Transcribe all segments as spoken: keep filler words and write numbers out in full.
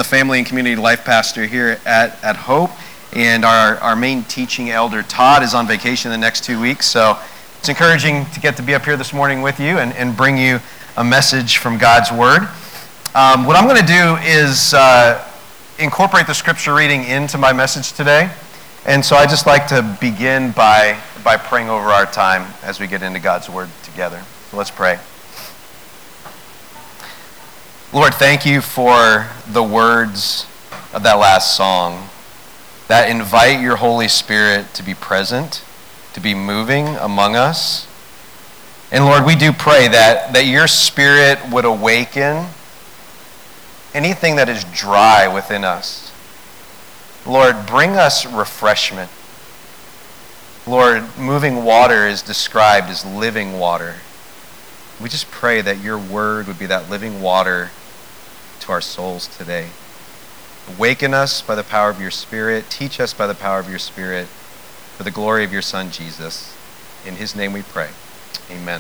family and community life pastor here at, at Hope. And our, our main teaching elder, Todd, is on vacation the next two weeks. So it's encouraging to get to be up here this morning with you and, and bring you a message from God's Word. Um, what I'm going to do is uh, incorporate the scripture reading into my message today. And so I just like to begin by, by praying over our time as we get into God's Word together. So let's pray. Lord, thank you for the words of that last song that invite your Holy Spirit to be present, to be moving among us. And Lord, we do pray that, that your Spirit would awaken anything that is dry within us. Lord, bring us refreshment. Lord, moving water is described as living water. We just pray that your word would be that living water to our souls today. Awaken us by the power of your Spirit. Teach us by the power of your Spirit for the glory of your Son, Jesus. In his name we pray. Amen.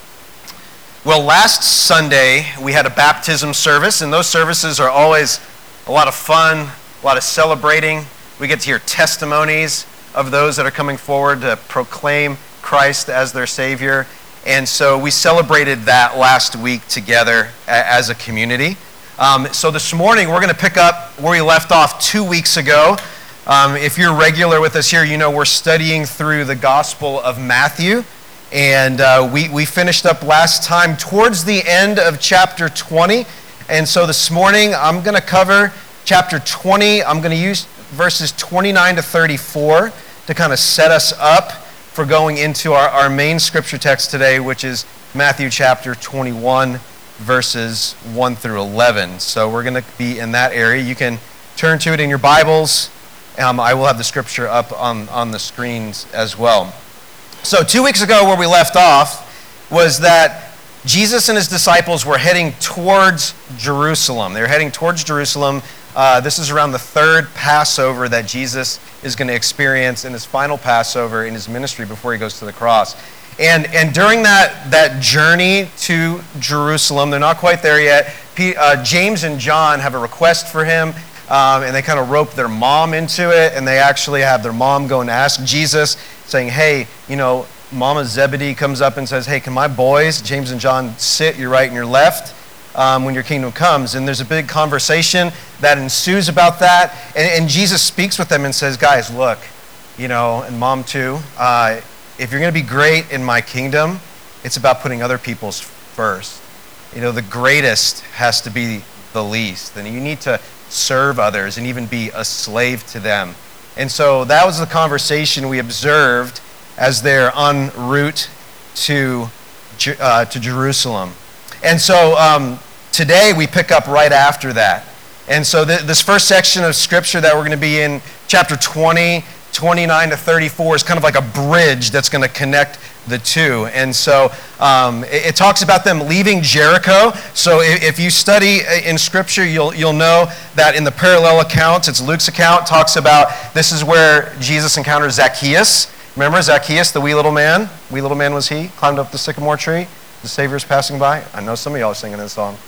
Well, last Sunday we had a baptism service, and those services are always a lot of fun, a lot of celebrating. We get to hear testimonies of those that are coming forward to proclaim Christ as their Savior. And so we celebrated that last week together as a community. Um, so this morning we're going to pick up where we left off two weeks ago. Um, if you're regular with us here, you know we're studying through the Gospel of Matthew. And uh, we, we finished up last time towards the end of chapter twenty. And so this morning I'm going to cover chapter twenty. I'm going to use verses twenty-nine to thirty-four to kind of set us up for going into our, our main scripture text today, which is Matthew chapter twenty-one. Verses one through eleven. So we're going to be in that area. You can turn to it in your Bibles. Um, I will have the scripture up on, on the screens as well. So two weeks ago where we left off was that Jesus and his disciples were heading towards Jerusalem. They were heading towards Jerusalem. Uh, this is around the third Passover that Jesus is going to experience in his final Passover in his ministry before he goes to the cross. And and during that, that journey to Jerusalem, they're not quite there yet, P, uh, James and John have a request for him, um, and they kind of rope their mom into it, and they actually have their mom go and ask Jesus, saying, hey, you know, Mama Zebedee comes up and says, hey, can my boys, James and John, sit your right and your left um, when your kingdom comes? And there's a big conversation that ensues about that, and, and Jesus speaks with them and says, guys, look, you know, and mom too, uh, if you're going to be great in my kingdom, it's about putting other people's first. You know, the greatest has to be the least. And you need to serve others and even be a slave to them. And so that was the conversation we observed as they're en route to, uh, to Jerusalem. And so um, today we pick up right after that. And so th- this first section of scripture that we're going to be in, chapter twenty, twenty-nine to thirty-four, is kind of like a bridge that's going to connect the two. And so um, it, it talks about them leaving Jericho. So if, if you study in Scripture, you'll you'll know that in the parallel accounts, it's Luke's account, talks about this is where Jesus encounters Zacchaeus. Remember Zacchaeus, the wee little man? Wee little man was he, climbed up the sycamore tree. The Savior's passing by. I know some of y'all are singing this song.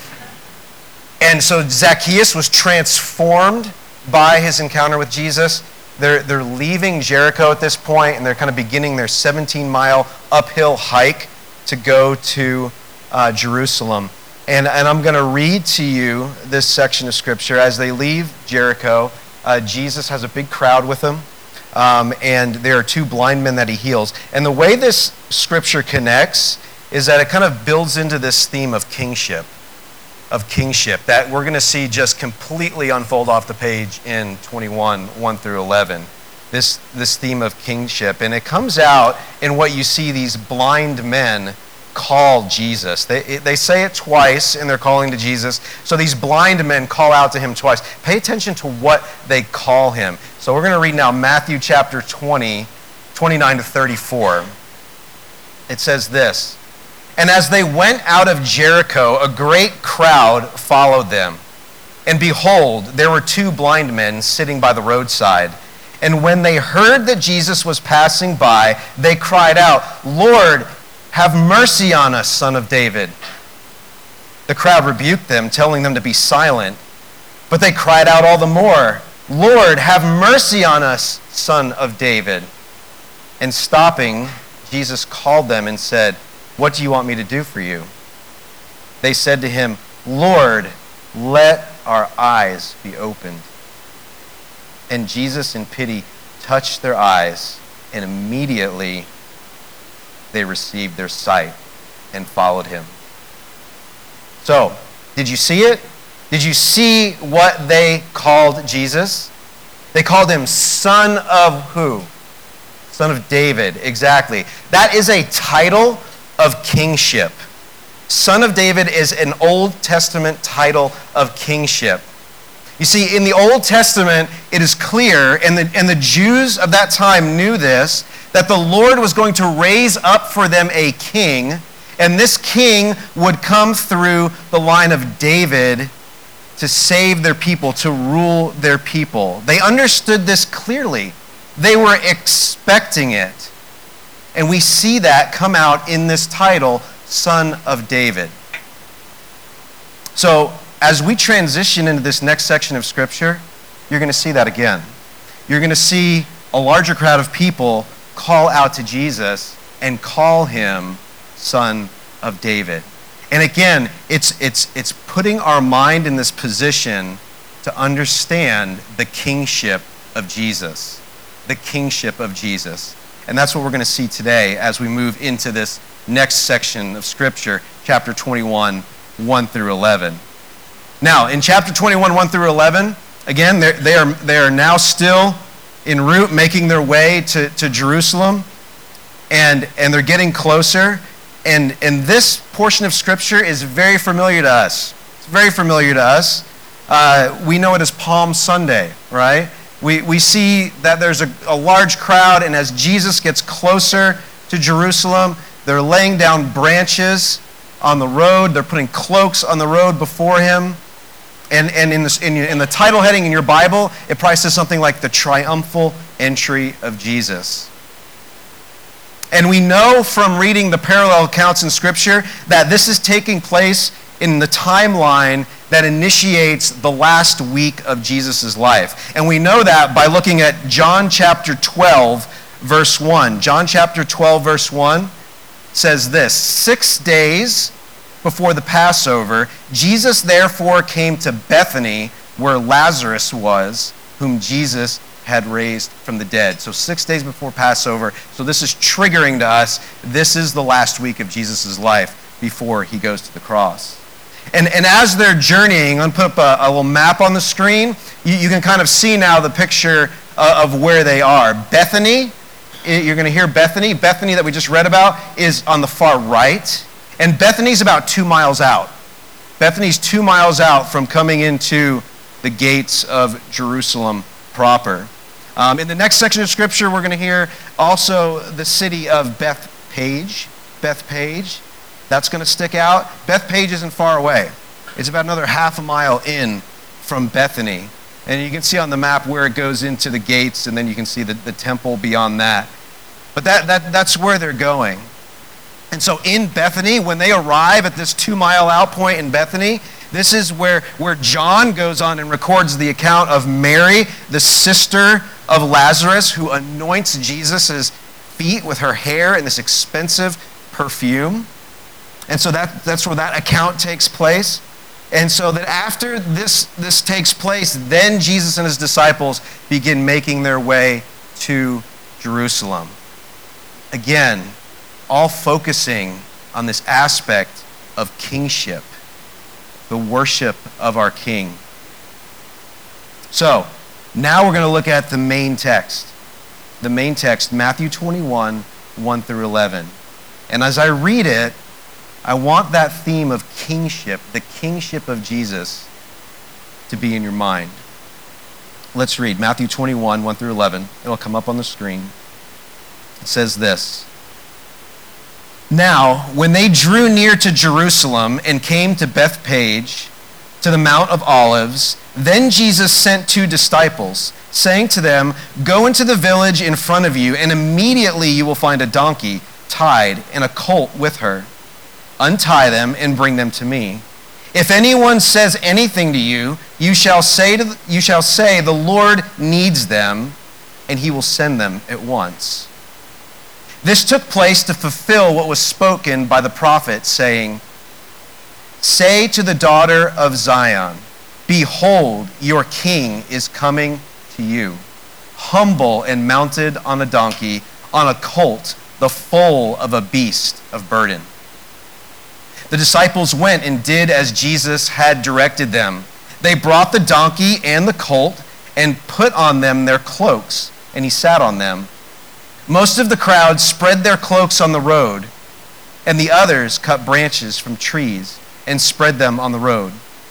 And so Zacchaeus was transformed by his encounter with Jesus. They're, they're leaving Jericho at this point, and they're kind of beginning their seventeen-mile uphill hike to go to uh, Jerusalem. And, and I'm going to read to you this section of Scripture. As they leave Jericho, uh, Jesus has a big crowd with him, um, and there are two blind men that he heals. And the way this Scripture connects is that it kind of builds into this theme of kingship. of kingship that we're going to see just completely unfold off the page in twenty-one, one through eleven. This, this theme of kingship. And it comes out in what you see these blind men call Jesus. They, they say it twice in their calling to Jesus. So these blind men call out to him twice. Pay attention to what they call him. So we're going to read now Matthew chapter twenty, twenty-nine to thirty-four. It says this. And as they went out of Jericho, a great crowd followed them. And behold, there were two blind men sitting by the roadside. And when they heard that Jesus was passing by, they cried out, Lord, have mercy on us, Son of David. The crowd rebuked them, telling them to be silent. But they cried out all the more, "Lord, have mercy on us, Son of David." And stopping, Jesus called them and said, "What do you want me to do for you?" They said to him, "Lord, let our eyes be opened." And Jesus, in pity, touched their eyes, and immediately they received their sight and followed him. So, did you see it? Did you see what they called Jesus? They called him Son of who? Son of David, exactly. That is a title of kingship. Son of David is an Old Testament title of kingship. You see, in the Old Testament, it is clear, and the, and the Jews of that time knew this, that the Lord was going to raise up for them a king, and this king would come through the line of David to save their people, to rule their people. They understood this clearly. They were expecting it. And we see that come out in this title, Son of David. So, as we transition into this next section of Scripture, you're going to see that again. You're going to see a larger crowd of people call out to Jesus and call him Son of David. And again, it's, it's, it's putting our mind in this position to understand the kingship of Jesus. The kingship of Jesus. And that's what we're going to see today as we move into this next section of Scripture, chapter twenty-one, one through eleven. Now, in chapter twenty-one, one through eleven, again, they are, they are now still en route, making their way to, to Jerusalem, and, and they're getting closer. And, and this portion of Scripture is very familiar to us. It's very familiar to us. Uh, we know it as Palm Sunday, right? We, we see that there's a, a large crowd, and as Jesus gets closer to Jerusalem, they're laying down branches on the road. They're putting cloaks on the road before him. And, and in, this, in, in the title heading in your Bible, it probably says something like the triumphal entry of Jesus. And we know from reading the parallel accounts in Scripture that this is taking place in the timeline that initiates the last week of Jesus' life. And we know that by looking at John chapter twelve, verse one. John chapter twelve, verse one says this, "Six days before the Passover, Jesus therefore came to Bethany, where Lazarus was, whom Jesus had raised from the dead." So six days before Passover. So this is triggering to us, this is the last week of Jesus' life before he goes to the cross. And, and as they're journeying, I'm going to put up a, a little map on the screen. You, you can kind of see now the picture uh, of where they are. Bethany, you're going to hear Bethany. Bethany that we just read about is on the far right. And Bethany's about two miles out. Bethany's two miles out from coming into the gates of Jerusalem proper. Um, in the next section of Scripture, we're going to hear also the city of Bethphage. Bethphage. That's going to stick out. Bethphage isn't far away. It's about another half a mile in from Bethany. And you can see on the map where it goes into the gates, and then you can see the, the temple beyond that. But that, that that's where they're going. And so in Bethany, when they arrive at this two-mile out point in Bethany, this is where, where John goes on and records the account of Mary, the sister of Lazarus, who anoints Jesus' feet with her hair and this expensive perfume. And so that, that's where that account takes place. And so that after this, this takes place, then Jesus and his disciples begin making their way to Jerusalem. Again, all focusing on this aspect of kingship, the worship of our King. So, now we're going to look at the main text. The main text, Matthew twenty-one, one through eleven. And as I read it, I want that theme of kingship, the kingship of Jesus, to be in your mind. Let's read Matthew twenty-one, one through eleven. It'll come up on the screen. It says this. "Now, when they drew near to Jerusalem and came to Bethphage, to the Mount of Olives, then Jesus sent two disciples, saying to them, 'Go into the village in front of you, and immediately you will find a donkey tied and a colt with her. Untie them and bring them to me. If anyone says anything to you, you shall say to the, you shall say the Lord needs them, and he will send them at once. This took place to fulfill what was spoken by the prophet, saying, say to the daughter of Zion, behold, your king is coming to you, humble and mounted on a donkey, on a colt, the foal of a beast of burden. The disciples went and did as Jesus had directed them. They brought the donkey and the colt and put on them their cloaks, and he sat on them. Most of the crowd spread their cloaks on the road, and the others cut branches from trees and spread them on the road.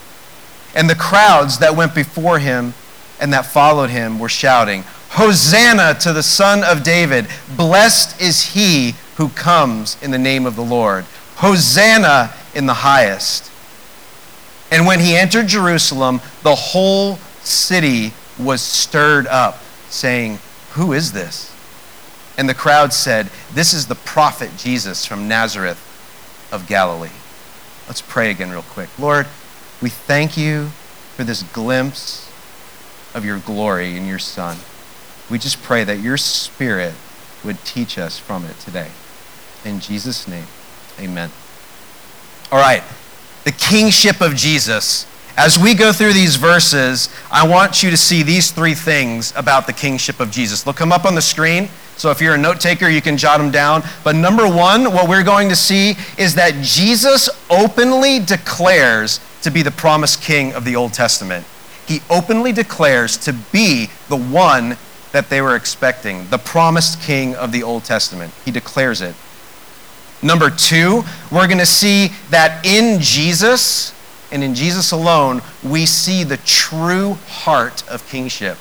And the crowds that went before him and that followed him were shouting, Hosanna to the Son of David! Blessed is he who comes in the name of the Lord. Hosanna in the highest. And when he entered Jerusalem, the whole city was stirred up, saying, who is this? And the crowd said, this is the prophet Jesus from Nazareth of Galilee. Let's pray again real quick. Lord, we thank you for this glimpse of your glory in your Son. We just pray that your Spirit would teach us from it today. In Jesus' name, amen. All right, the kingship of Jesus. As we go through these verses, I want you to see these three things about the kingship of Jesus. They'll come up on the screen, so if you're a note taker, you can jot them down. But number one, what we're going to see is that Jesus openly declares to be the promised king of the Old Testament. He openly declares to be the one that they were expecting, the promised king of the Old Testament. He declares it. Number two, we're going to see that in Jesus, and in Jesus alone, we see the true heart of kingship.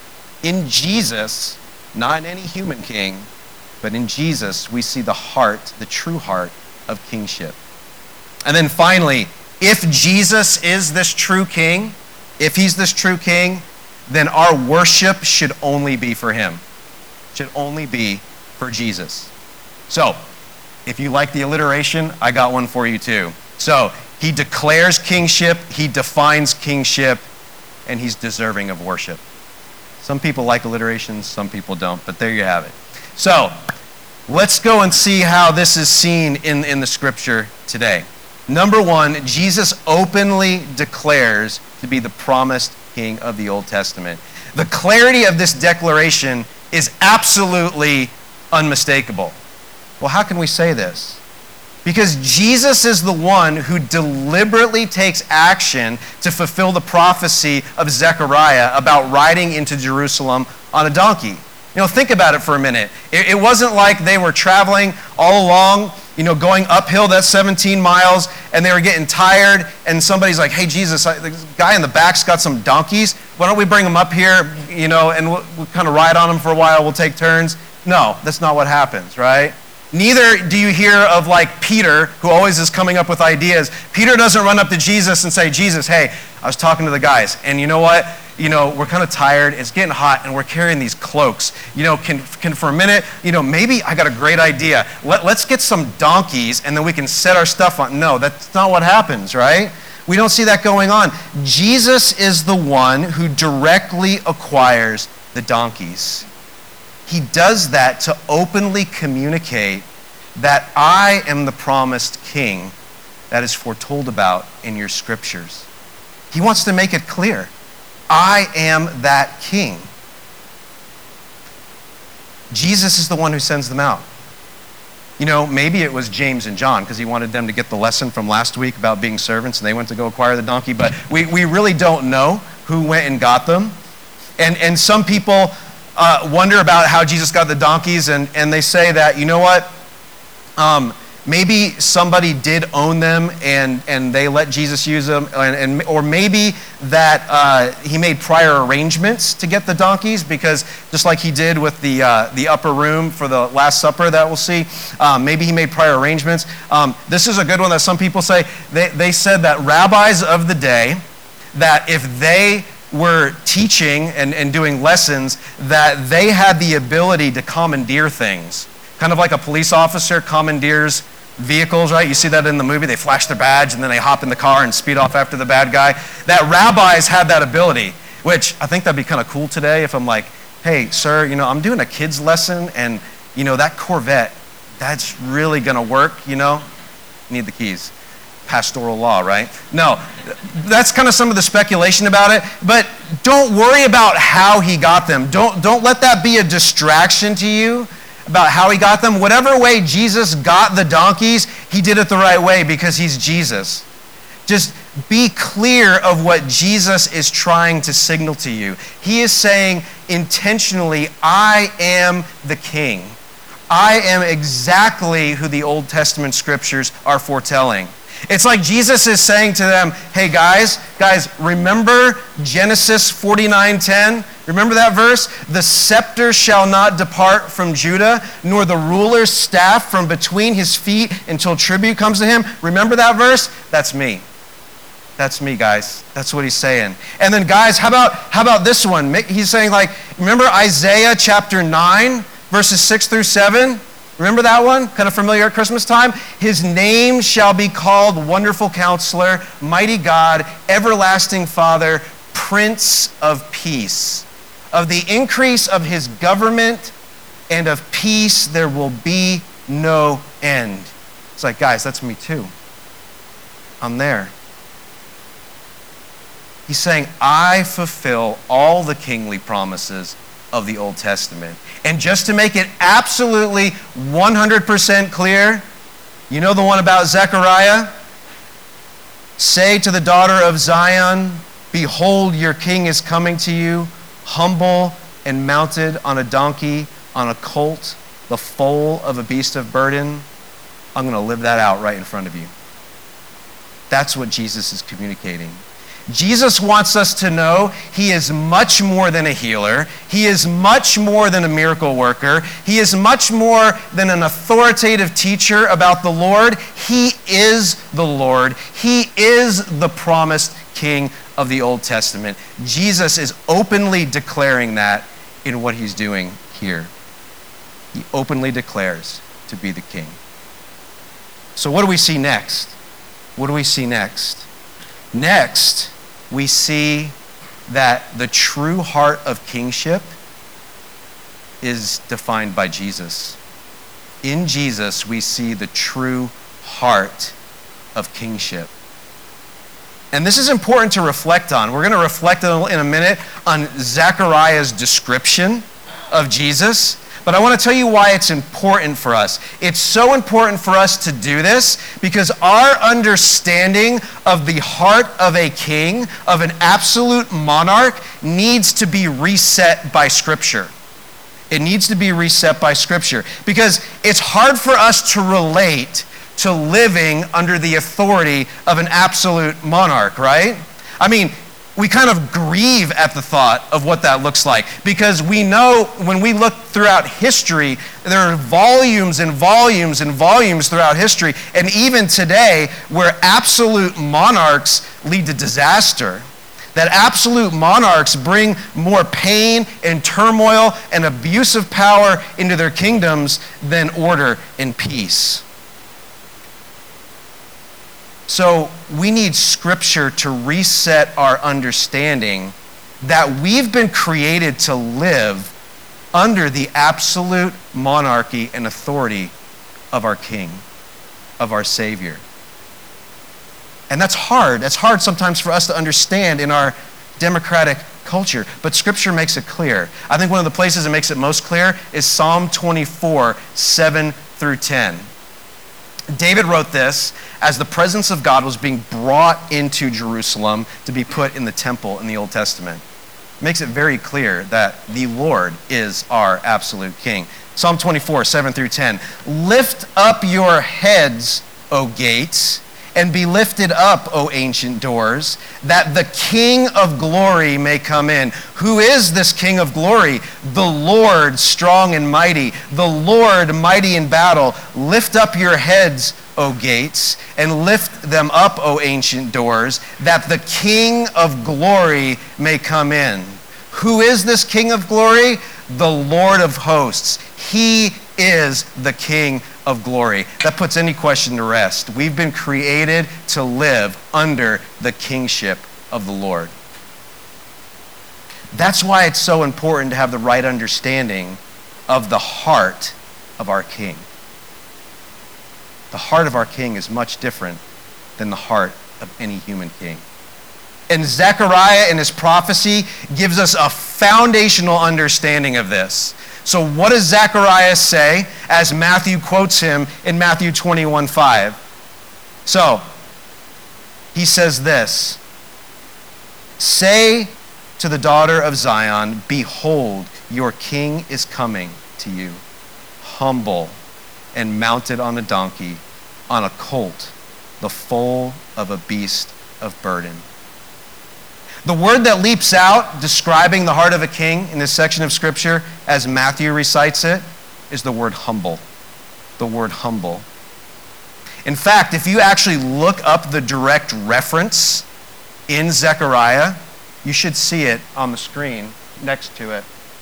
In Jesus, not in any human king, but in Jesus, we see the heart, the true heart of kingship. And then finally, if Jesus is this true king, if he's this true king, then our worship should only be for him. Should only be for Jesus. So, if you like the alliteration, I got one for you too. So, he declares kingship, he defines kingship, and he's deserving of worship. Some people like alliterations, some people don't, but there you have it. So, let's go and see how this is seen in, in the scripture today. Number one, Jesus openly declares to be the promised king of the Old Testament. The clarity of this declaration is absolutely unmistakable. Well, how can we say this? Because Jesus is the one who deliberately takes action to fulfill the prophecy of Zechariah about riding into Jerusalem on a donkey. You know, think about it for a minute. It, it wasn't like they were traveling all along, you know, going uphill that seventeen miles, and they were getting tired, and somebody's like, hey, Jesus, I, the guy in the back's got some donkeys. Why don't we bring him up here, you know, and we'll, we'll kind of ride on him for a while. We'll take turns. No, that's not what happens, right? Neither do you hear of like Peter, who always is coming up with ideas. Peter doesn't run up to Jesus and say, Jesus, hey, I was talking to the guys, and you know what? You know, we're kind of tired, it's getting hot, and we're carrying these cloaks. You know, can, can for a minute, you know, maybe I got a great idea. Let, let's get some donkeys, and then we can set our stuff on. No, that's not what happens, right? We don't see that going on. Jesus is the one who directly acquires the donkeys. He does that to openly communicate that I am the promised king that is foretold about in your scriptures. He wants to make it clear. I am that king. Jesus is the one who sends them out. You know, maybe it was James and John because he wanted them to get the lesson from last week about being servants, and they went to go acquire the donkey, but we, we really don't know who went and got them. And, and some people uh, wonder about how Jesus got the donkeys, and, and they say that, you know what, um, maybe somebody did own them and, and they let Jesus use them, and, and, or maybe that uh, he made prior arrangements to get the donkeys, because just like he did with the, uh, the upper room for the Last Supper that we'll see, um, maybe he made prior arrangements. Um, this is a good one that some people say. They, they said that rabbis of the day, that if they were teaching and, and doing lessons, that they had the ability to commandeer things. Kind of like a police officer commandeers vehicles, right? You see that in the movie. They flash their badge and then they hop in the car and speed off after the bad guy. That rabbis had that ability, which I think that'd be kind of cool today if I'm like, hey, sir, you know, I'm doing a kids lesson and, you know, that Corvette, that's really going to work, you know? Need the keys. Pastoral law, right? No, that's kind of some of the speculation about it, but don't worry about how he got them. Don't, don't let that be a distraction to you about how he got them. Whatever way Jesus got the donkeys, he did it the right way because he's Jesus. Just be clear of what Jesus is trying to signal to you. He is saying intentionally, I am the king. I am exactly who the Old Testament scriptures are foretelling. It's like Jesus is saying to them, hey guys, guys, remember Genesis forty-nine ten? Remember that verse? The scepter shall not depart from Judah, nor the ruler's staff from between his feet until tribute comes to him. Remember that verse? That's me. That's me, guys. That's what he's saying. And then guys, how about, how about this one? He's saying like, remember Isaiah chapter nine, verses six through seven? Remember that one? Kind of familiar at Christmas time? His name shall be called Wonderful Counselor, Mighty God, Everlasting Father, Prince of Peace. Of the increase of his government and of peace there will be no end. It's like, guys, that's me too. I'm there. He's saying, I fulfill all the kingly promises of the Old Testament. And just to make it absolutely one hundred percent clear, you know the one about Zechariah? Say to the daughter of Zion, behold, your king is coming to you, humble and mounted on a donkey, on a colt, the foal of a beast of burden. I'm going to live that out right in front of you. That's what Jesus is communicating. Jesus wants us to know he is much more than a healer. He is much more than a miracle worker. He is much more than an authoritative teacher about the Lord. He is the Lord. He is the promised King of the Old Testament. Jesus is openly declaring that in what he's doing here. He openly declares to be the King. So what do we see next? What do we see next? Next, we see that the true heart of kingship is defined by Jesus. In Jesus, we see the true heart of kingship. And this is important to reflect on. We're going to reflect in a minute on Zechariah's description of Jesus. But I want to tell you why it's important for us. It's so important for us to do this because our understanding of the heart of a king, of an absolute monarch, needs to be reset by Scripture. It needs to be reset by Scripture because it's hard for us to relate to living under the authority of an absolute monarch, right? I mean, we kind of grieve at the thought of what that looks like because we know when we look throughout history, there are volumes and volumes and volumes throughout history, and even today, where absolute monarchs lead to disaster. That absolute monarchs bring more pain and turmoil and abuse of power into their kingdoms than order and peace. So we need Scripture to reset our understanding that we've been created to live under the absolute monarchy and authority of our King, of our Savior. And that's hard. That's hard sometimes for us to understand in our democratic culture, but Scripture makes it clear. I think one of the places it makes it most clear is Psalm twenty-four, seven through ten. David wrote this as the presence of God was being brought into Jerusalem to be put in the temple in the Old Testament. It makes it very clear that the Lord is our absolute King. Psalm twenty-four, seven through ten. Lift up your heads, O gates, and be lifted up, O ancient doors, that the King of glory may come in. Who is this King of glory? The Lord strong and mighty, the Lord mighty in battle. Lift up your heads, O gates, and lift them up, O ancient doors, that the King of glory may come in. Who is this King of glory? The Lord of hosts. He is the King of glory. That puts any question to rest. We've been created to live under the kingship of the Lord. That's why it's so important to have the right understanding of the heart of our King. The heart of our King is much different than the heart of any human king. And Zechariah in his prophecy gives us a foundational understanding of this. So what does Zechariah say as Matthew quotes him in Matthew twenty-one five? So, he says this, "Say to the daughter of Zion, behold, your king is coming to you, humble and mounted on a donkey, on a colt, the foal of a beast of burden." The word that leaps out describing the heart of a king in this section of Scripture, as Matthew recites it, is the word humble. The word humble. In fact, if you actually look up the direct reference in Zechariah, you should see it on the screen next to it.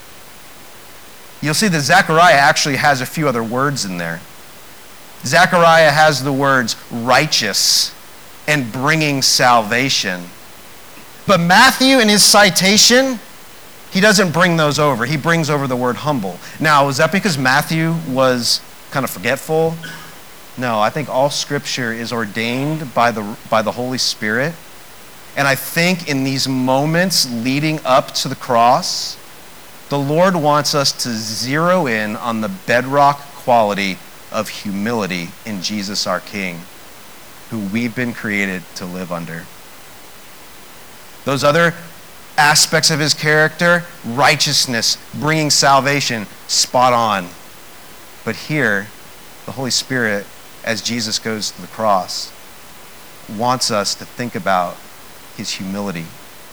You'll see that Zechariah actually has a few other words in there. Zechariah has the words righteous and bringing salvation. But Matthew, in his citation, he doesn't bring those over. He brings over the word humble. Now, is that because Matthew was kind of forgetful? No, I think all Scripture is ordained by the, by the Holy Spirit. And I think in these moments leading up to the cross, the Lord wants us to zero in on the bedrock quality of humility in Jesus our King, who we've been created to live under. Those other aspects of his character, righteousness, bringing salvation, spot on. But here, the Holy Spirit, as Jesus goes to the cross, wants us to think about his humility.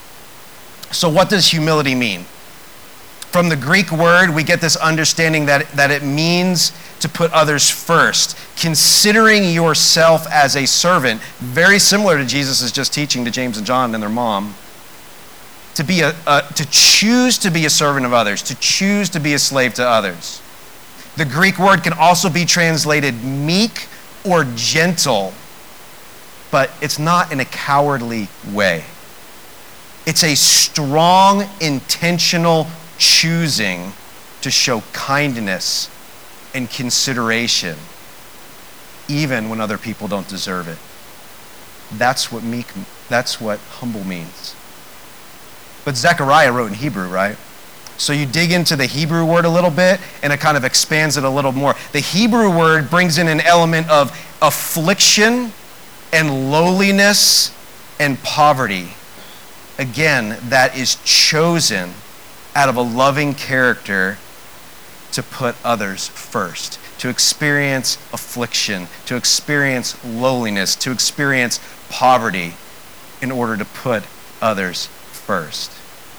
So what does humility mean? From the Greek word, we get this understanding that, that it means to put others first, considering yourself as a servant, very similar to Jesus' just teaching to James and John and their mom. To be a, a to choose to be a servant of others, to choose to be a slave to others. The Greek word can also be translated meek or gentle, but it's not in a cowardly way. It's a strong, intentional choosing to show kindness and consideration, even when other people don't deserve it. That's what meek, that's what humble means. But Zechariah wrote in Hebrew, right? So you dig into the Hebrew word a little bit, and it kind of expands it a little more. The Hebrew word brings in an element of affliction and lowliness and poverty. Again, that is chosen out of a loving character to put others first, to experience affliction, to experience lowliness, to experience poverty in order to put others first.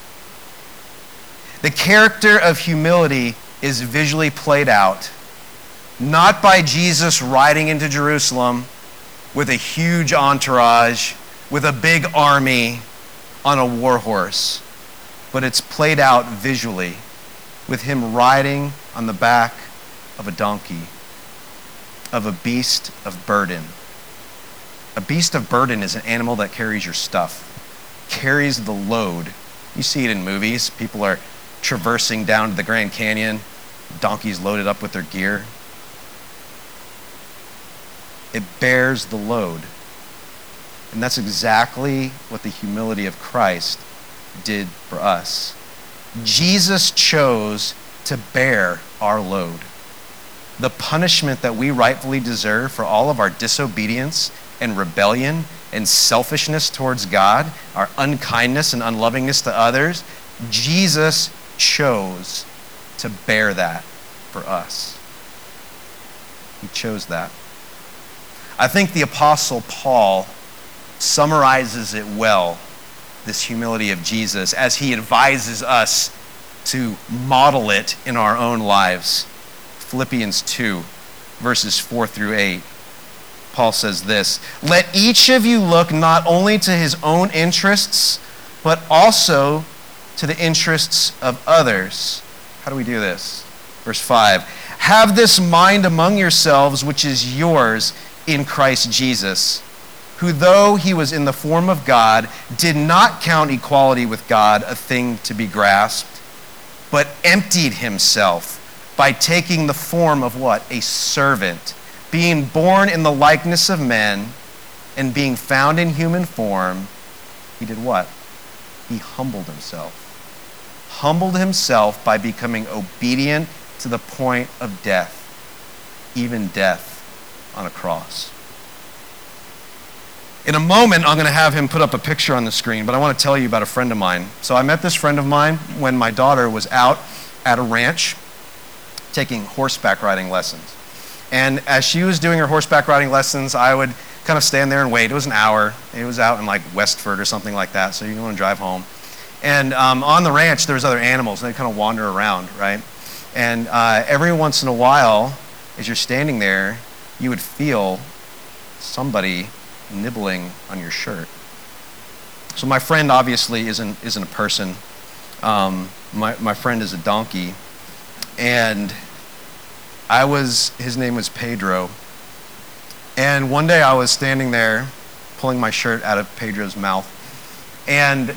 The character of humility is visually played out, not by Jesus riding into Jerusalem with a huge entourage, with a big army on a war horse, but it's played out visually with him riding on the back of a donkey, of a beast of burden. A beast of burden is an animal that carries your stuff, carries the load. You see it in movies. People are traversing down to the Grand Canyon, donkeys loaded up with their gear. It bears the load. And that's exactly what the humility of Christ did for us. Jesus chose to bear our load. The punishment that we rightfully deserve for all of our disobedience and rebellion and selfishness towards God, our unkindness and unlovingness to others, Jesus chose to bear that for us. He chose that. I think the Apostle Paul summarizes it well, this humility of Jesus, as he advises us to model it in our own lives. Philippians two, verses four through eight. Paul says this, "Let each of you look not only to his own interests, but also to the interests of others." How do we do this? Verse five, Have this mind among yourselves, which is yours in Christ Jesus, who though he was in the form of God, did not count equality with God a thing to be grasped, but emptied himself by taking the form of what? A servant, being born in the likeness of men, and being found in human form, he did what? He humbled himself. Humbled himself by becoming obedient to the point of death, even death on a cross. In a moment, I'm going to have him put up a picture on the screen, but I want to tell you about a friend of mine. So I met this friend of mine when my daughter was out at a ranch taking horseback riding lessons. And as she was doing her horseback riding lessons, I would kind of stand there and wait. It was an hour. It was out in like Westford or something like that, so you don't want to drive home. And um, on the ranch, there was other animals, and they kind of wander around, right? And uh, every once in a while, as you're standing there, you would feel somebody nibbling on your shirt. So my friend obviously isn't isn't a person. Um, my my friend is a donkey, and I was his name was Pedro. And one day I was standing there, pulling my shirt out of Pedro's mouth, and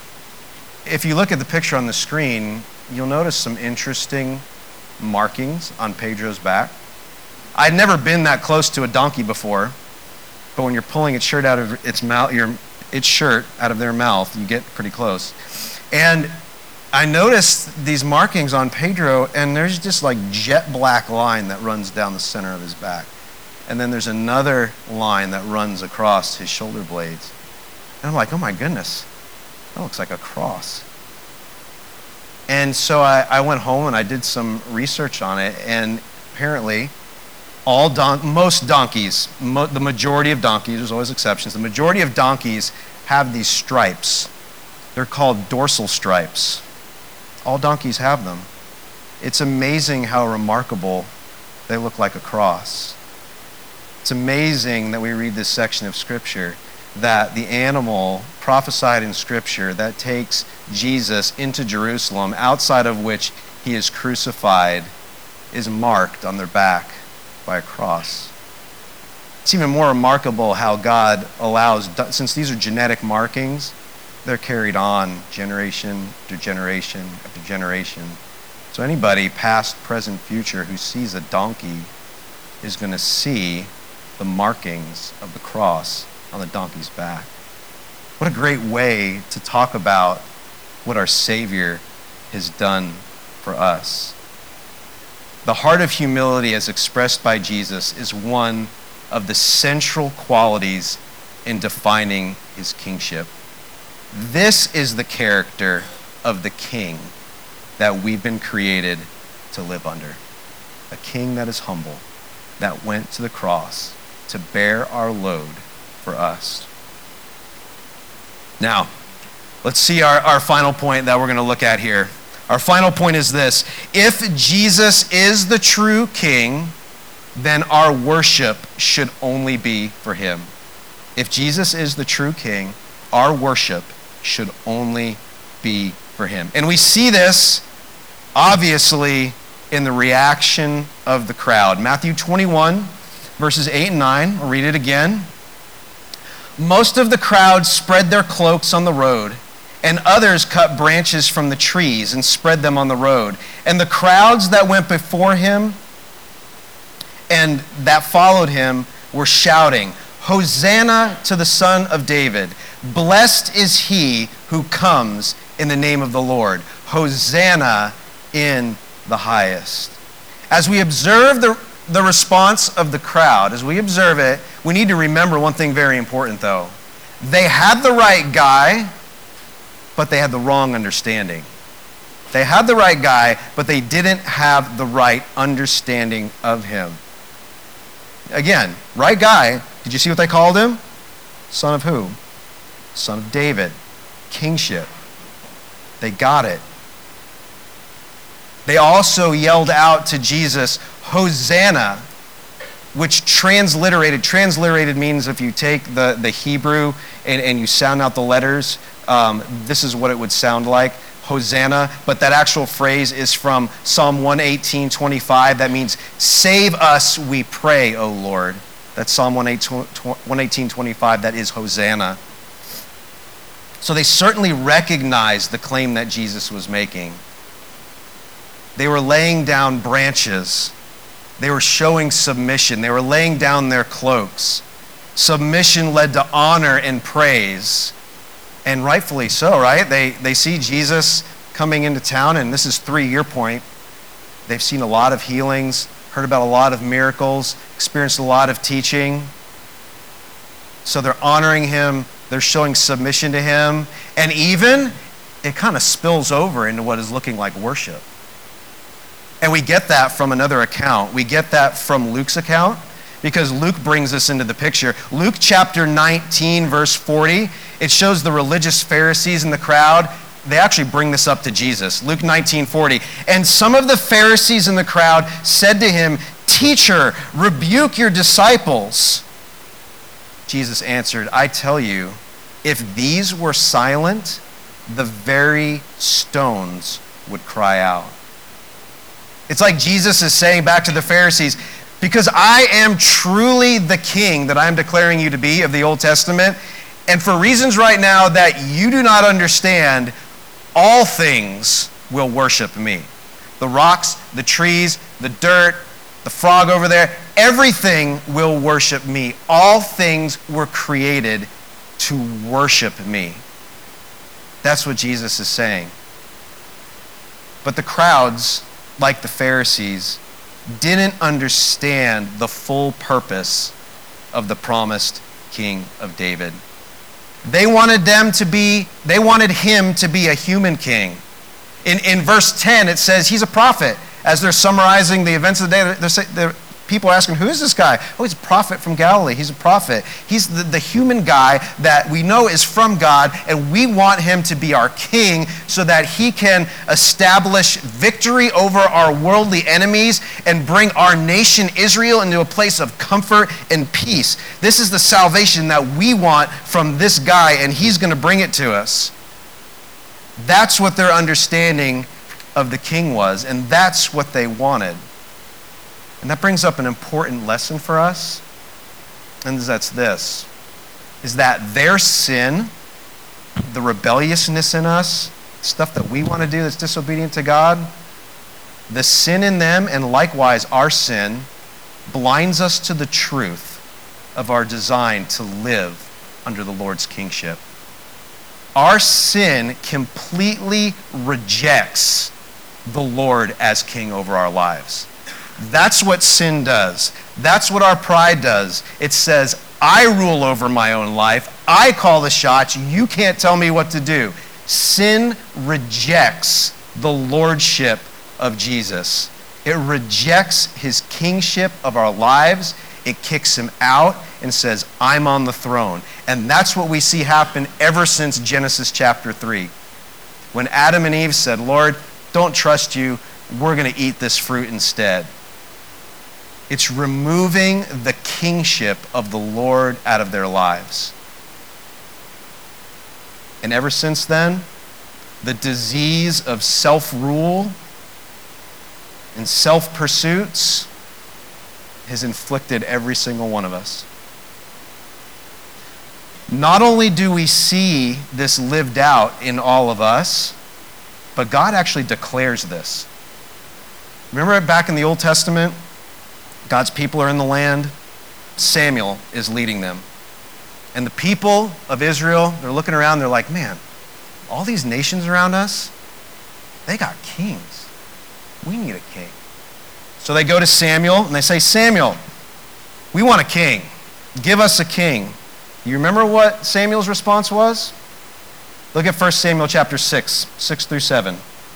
if you look at the picture on the screen, you'll notice some interesting markings on Pedro's back. I'd never been that close to a donkey before, but when you're pulling its shirt out of its mouth, your its shirt out of their mouth, you get pretty close. And I noticed these markings on Pedro, and there's just like jet black line that runs down the center of his back. And then there's another line that runs across his shoulder blades. And I'm like, oh my goodness, that looks like a cross. And so I, I went home and I did some research on it, and apparently all don- most donkeys, mo- the majority of donkeys, there's always exceptions, the majority of donkeys have these stripes. They're called dorsal stripes. All donkeys have them. It's amazing how remarkable they look like a cross. It's amazing that we read this section of Scripture, that the animal prophesied in Scripture that takes Jesus into Jerusalem, outside of which he is crucified, is marked on their back by a cross. It's even more remarkable how God allows, since these are genetic markings, they're carried on generation to generation after generation. So anybody, past, present, future, who sees a donkey is going to see the markings of the cross on the donkey's back. What a great way to talk about what our Savior has done for us. The heart of humility as expressed by Jesus is one of the central qualities in defining his kingship. This is the character of the king that we've been created to live under. A king that is humble, that went to the cross to bear our load for us. Now, let's see our, our final point that we're going to look at here. Our final point is this: if Jesus is the true king, then our worship should only be for him. If Jesus is the true king, our worship should only be for him. And we see this, obviously, in the reaction of the crowd. Matthew twenty-one, verses eight and nine, I'll read it again. Most of the crowd spread their cloaks on the road, and others cut branches from the trees and spread them on the road. And the crowds that went before him and that followed him were shouting, "Hosanna to the Son of David. Blessed is he who comes in the name of the Lord. Hosanna in the highest." As we observe the, the response of the crowd, as we observe it, we need to remember one thing very important, though. They had the right guy, but they had the wrong understanding. They had the right guy, but they didn't have the right understanding of him. Again, right guy. Did you see what they called him? Son of who? Son of David. Kingship. They got it. They also yelled out to Jesus, "Hosanna," which transliterated, transliterated means if you take the, the Hebrew and, and you sound out the letters, um, this is what it would sound like. Hosanna, but that actual phrase is from Psalm one eighteen twenty-five. That means, save us, we pray, O Lord. That's Psalm one eighteen twenty-five. That is Hosanna. So they certainly recognized the claim that Jesus was making. They were laying down branches. They were showing submission. They were laying down their cloaks. Submission led to honor and praise. And rightfully so, right? They, they see Jesus coming into town, and this is three-year point. They've seen a lot of healings, heard about a lot of miracles, experienced a lot of teaching. So they're honoring him. They're showing submission to him. And even, it kind of spills over into what is looking like worship. And we get that from another account. We get that from Luke's account because Luke brings us into the picture. Luke chapter nineteen, verse forty, it shows the religious Pharisees in the crowd. They actually bring this up to Jesus. Luke nineteen forty. And some of the Pharisees in the crowd said to him, "Teacher, rebuke your disciples." Jesus answered, "I tell you, if these were silent, the very stones would cry out." It's like Jesus is saying back to the Pharisees, because I am truly the king that I am declaring you to be of the Old Testament, and for reasons right now that you do not understand, all things will worship me. The rocks, the trees, the dirt, the frog over there, everything will worship me. All things were created to worship me. That's what Jesus is saying. But the crowds, like the Pharisees, didn't understand the full purpose of the promised King of David. They wanted them to be, they wanted him to be a human king. In, in verse ten, it says he's a prophet. As they're summarizing the events of the day, they're, they're, they're, people are asking, who is this guy? Oh, he's a prophet from Galilee. He's a prophet. He's the, the human guy that we know is from God, and we want him to be our king so that he can establish victory over our worldly enemies and bring our nation Israel into a place of comfort and peace. This is the salvation that we want from this guy, and he's going to bring it to us. That's what their understanding of the king was, and that's what they wanted. And that brings up an important lesson for us, and that's this, is that their sin, the rebelliousness in us, stuff that we want to do that's disobedient to God, the sin in them, and likewise our sin, blinds us to the truth of our design to live under the Lord's kingship. Our sin completely rejects the Lord as king over our lives. That's what sin does. That's what our pride does. It says, I rule over my own life. I call the shots. You can't tell me what to do. Sin rejects the lordship of Jesus. It rejects his kingship of our lives. It kicks him out and says, I'm on the throne. And that's what we see happen ever since Genesis chapter three. When Adam and Eve said, Lord, don't trust you. We're going to eat this fruit instead. It's removing the kingship of the Lord out of their lives. And ever since then, the disease of self-rule and self-pursuits has inflicted every single one of us. Not only do we see this lived out in all of us, but God actually declares this. Remember back in the Old Testament, God's people are in the land. Samuel is leading them. And the people of Israel, they're looking around, they're like, man, all these nations around us, they got kings. We need a king. So they go to Samuel and they say, Samuel, we want a king. Give us a king. You remember what Samuel's response was? Look at First Samuel chapter six, six through seven.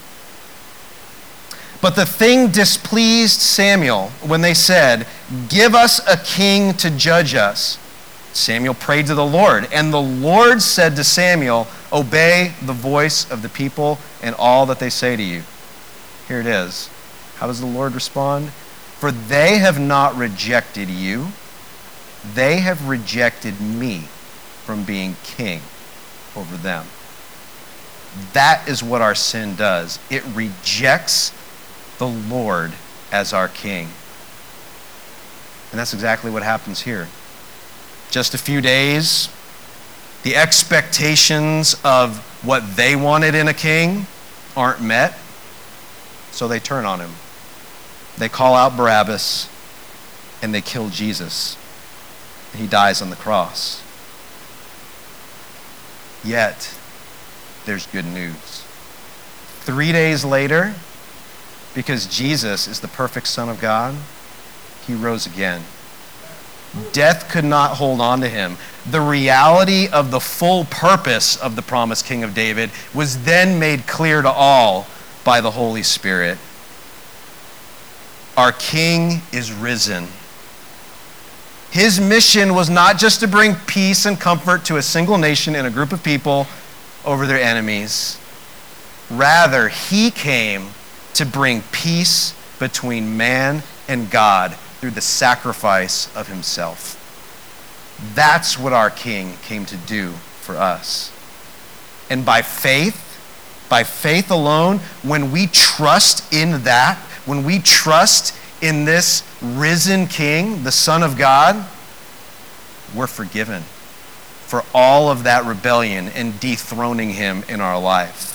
But the thing displeased Samuel when they said, give us a king to judge us. Samuel prayed to the Lord, and the Lord said to Samuel, obey the voice of the people and all that they say to you. Here it is. How does the Lord respond? For they have not rejected you. They have rejected me from being king over them. That is what our sin does. It rejects the Lord as our king. And that's exactly what happens here. Just a few days, the expectations of what they wanted in a king aren't met, so they turn on him. They call out Barabbas, and they kill Jesus. And he dies on the cross. Yet, there's good news. Three days later, because Jesus is the perfect Son of God, he rose again. Death could not hold on to him. The reality of the full purpose of the promised King of David was then made clear to all by the Holy Spirit. Our King is risen. His mission was not just to bring peace and comfort to a single nation and a group of people over their enemies. Rather, he came to bring peace between man and God through the sacrifice of himself. That's what our King came to do for us. And by faith, by faith alone, when we trust in that, when we trust in this risen King, the Son of God, we're forgiven for all of that rebellion and dethroning him in our life.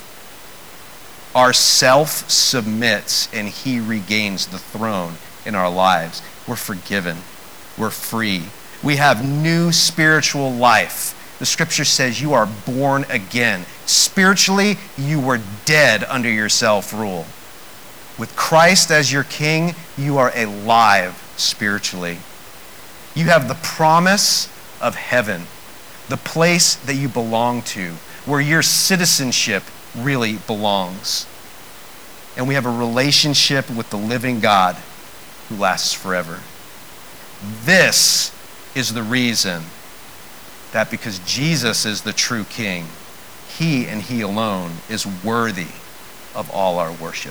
Our self submits and he regains the throne in our lives. We're forgiven. We're free. We have new spiritual life. The scripture says you are born again. Spiritually, you were dead under your self-rule. With Christ as your king, you are alive spiritually. You have the promise of heaven, the place that you belong to, where your citizenship really belongs. And we have a relationship with the living God who lasts forever. This is the reason that because Jesus is the true king, he and he alone is worthy of all our worship.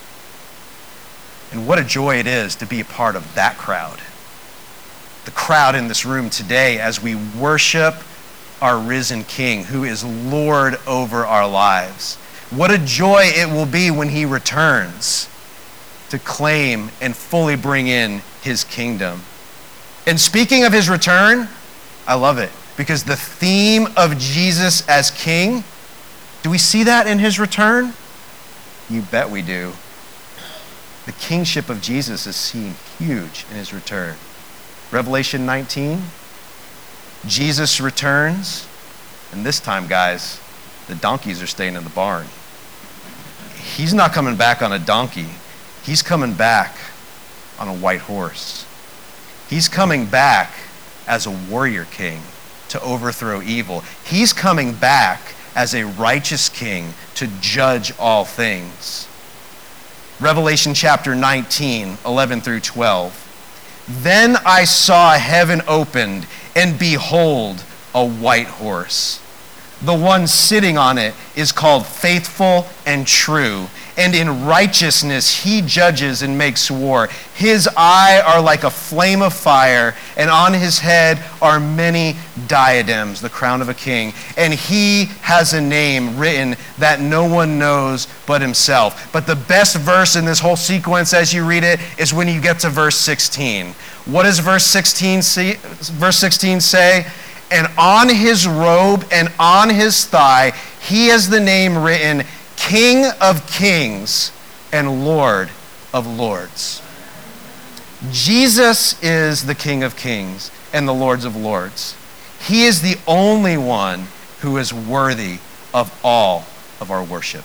And what a joy it is to be a part of that crowd. The crowd in this room today as we worship our risen King who is Lord over our lives. What a joy it will be when he returns to claim and fully bring in his kingdom. And speaking of his return, I love it because the theme of Jesus as king, do we see that in his return? You bet we do. The kingship of Jesus is seen huge in his return. Revelation nineteen, Jesus returns, and this time, guys, the donkeys are staying in the barn. He's not coming back on a donkey. He's coming back on a white horse. He's coming back as a warrior king to overthrow evil. He's coming back as a righteous king to judge all things. Revelation chapter nineteen, eleven through twelve. Then I saw heaven opened, and behold, a white horse. The one sitting on it is called Faithful and True, and in righteousness he judges and makes war. His eyes are like a flame of fire, and on his head are many diadems, the crown of a king. And he has a name written that no one knows but himself. But the best verse in this whole sequence as you read it is when you get to verse sixteen. What does verse sixteen say? Verse sixteen say? And on his robe and on his thigh, he has the name written, King of Kings and Lord of Lords. Jesus is the King of Kings and the Lords of Lords. He is the only one who is worthy of all of our worship.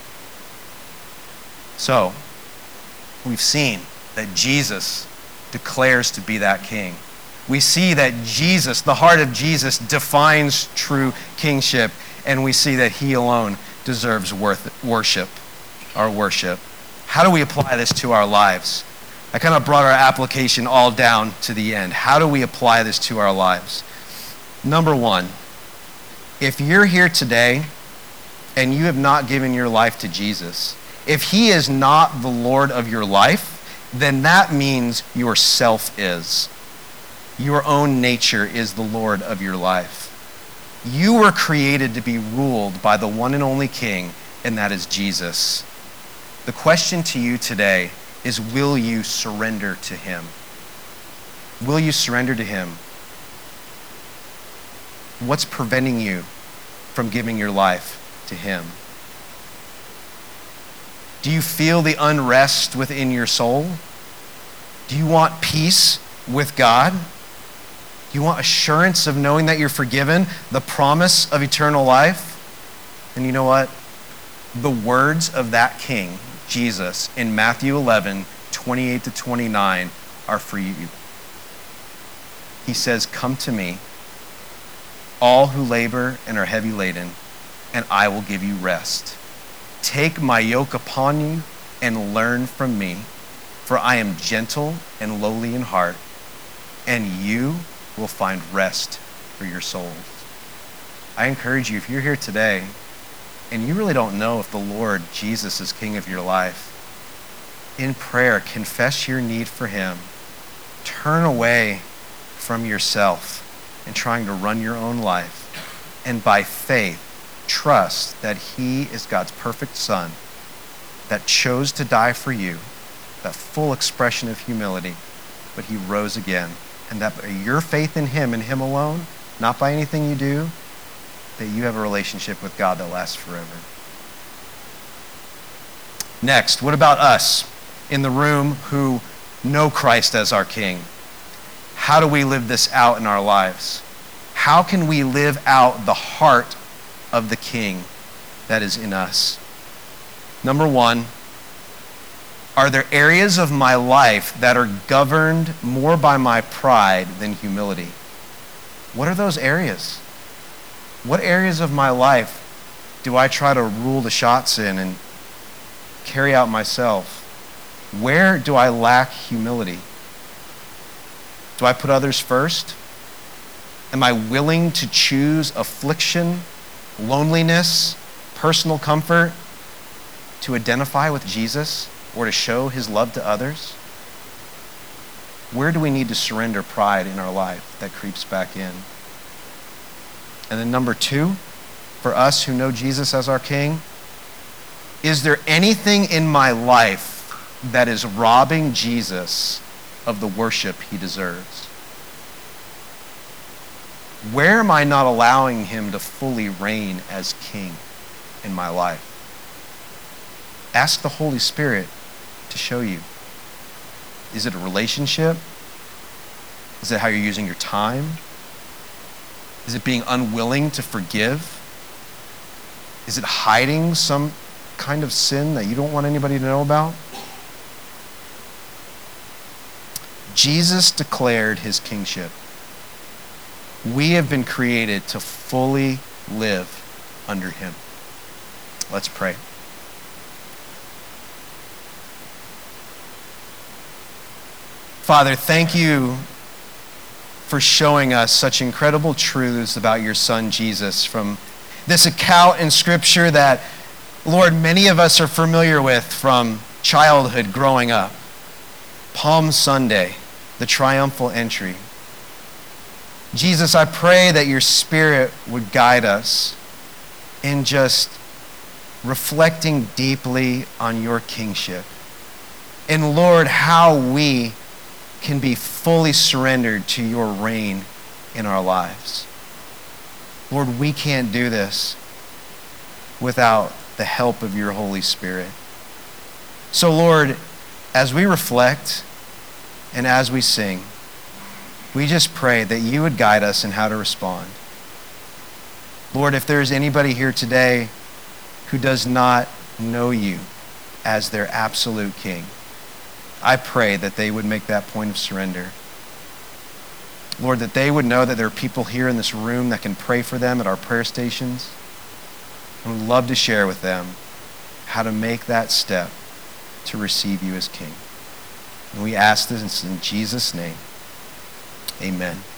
So, we've seen that Jesus declares to be that king. We see that Jesus, the heart of Jesus, defines true kingship, and we see that he alone deserves worth, worship, our worship. How do we apply this to our lives? I kind of brought our application all down to the end. How do we apply this to our lives? Number one, if you're here today and you have not given your life to Jesus, if he is not the Lord of your life, then that means yourself is. Your own nature is the Lord of your life. You were created to be ruled by the one and only King and that is Jesus. The question to you today is, will you surrender to him? Will you surrender to him? What's preventing you from giving your life to him? Do you feel the unrest within your soul? Do you want peace with God? Do you want assurance of knowing that you're forgiven, the promise of eternal life? And you know what? The words of that King, Jesus, in Matthew eleven, twenty-eight to twenty-nine are for you. He says, "Come to me, all who labor and are heavy laden, and I will give you rest. Take my yoke upon you and learn from me, for I am gentle and lowly in heart, and you will find rest for your souls." I encourage you, if you're here today and you really don't know if the Lord Jesus is King of your life, in prayer, confess your need for him. Turn away from yourself and trying to run your own life, and by faith, trust that he is God's perfect Son that chose to die for you, that full expression of humility, but he rose again. And that by your faith in him and him alone, not by anything you do, that you have a relationship with God that lasts forever. Next, what about us in the room who know Christ as our King? How do we live this out in our lives? How can we live out the heart of the King that is in us? Number one, are there areas of my life that are governed more by my pride than humility? What are those areas? What areas of my life do I try to rule the shots in and carry out myself? Where do I lack humility? Do I put others first? Am I willing to choose affliction, loneliness, personal comfort to identify with Jesus or to show his love to others? Where do we need to surrender pride in our life that creeps back in? And then number two, for us who know Jesus as our King, is there anything in my life that is robbing Jesus of the worship he deserves? Where am I not allowing him to fully reign as King in my life? Ask the Holy Spirit to show you. Is it a relationship? Is it how you're using your time? Is it being unwilling to forgive? Is it hiding some kind of sin that you don't want anybody to know about? Jesus declared his kingship. We have been created to fully live under him. Let's pray. Father, thank you for showing us such incredible truths about your Son, Jesus, from this account in Scripture that, Lord, many of us are familiar with from childhood growing up. Palm Sunday, the triumphal entry. Jesus, I pray that your Spirit would guide us in just reflecting deeply on your kingship. And Lord, how we can be fully surrendered to your reign in our lives. Lord, we can't do this without the help of your Holy Spirit. So Lord, as we reflect and as we sing, we just pray that you would guide us in how to respond. Lord, if there's anybody here today who does not know you as their absolute King, I pray that they would make that point of surrender. Lord, that they would know that there are people here in this room that can pray for them at our prayer stations. And we'd love to share with them how to make that step to receive you as King. And we ask this in Jesus' name. Amen.